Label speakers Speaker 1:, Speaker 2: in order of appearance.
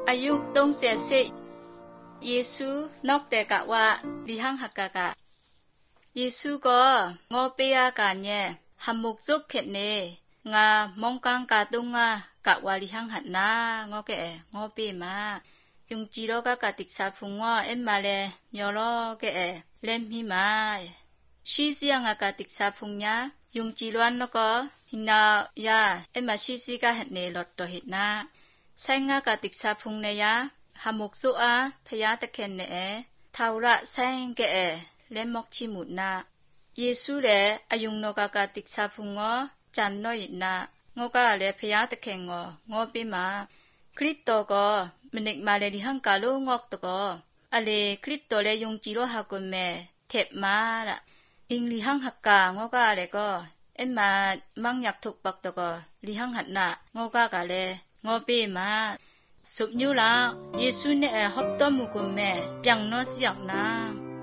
Speaker 1: อายุต้องเสียสิเยซูนอกแต่กะว่าลิหังหักกะเยซูก็งอเปียกันเนี่ยหำมุกจุกเข็ดเนงามองกังกาตุงกะว่าลิหังหัดนางอแกงอเปีมายุงจีโรกะติกซาพุงเอ็มมาเลมยอโลแกเล่มหิมาชีเสียงกะติกซาพุงญายุงจีลวนแล้วก็หินายาเอ็มมาชีซีกะเห็ดเนลดตัวเห็ดนาใช้งากะติกซาพุงเนยาหำมุกสุพยาตะเคนเนทาวระแซงแกและมอกชิมุดนาเยซูเรอายุงนกากาติกซาพุงจันน้อยนางกะและพยาตะเคนงอปิมาคริสโตก็มนิกมาเลดิหังกาโลงอกตก็อะเลคริสโตเลยุงจิโรฮากุเมเทปมาละอิงลิหังหักกางกะเลก็เอ็มมามังอยากถูกปักตก็ลิหังหัดนางกะกะเลงอปิมาสุบยูลาเยซูเนี่ยฮอบตอมุกุเมเปียงโนเสียงนา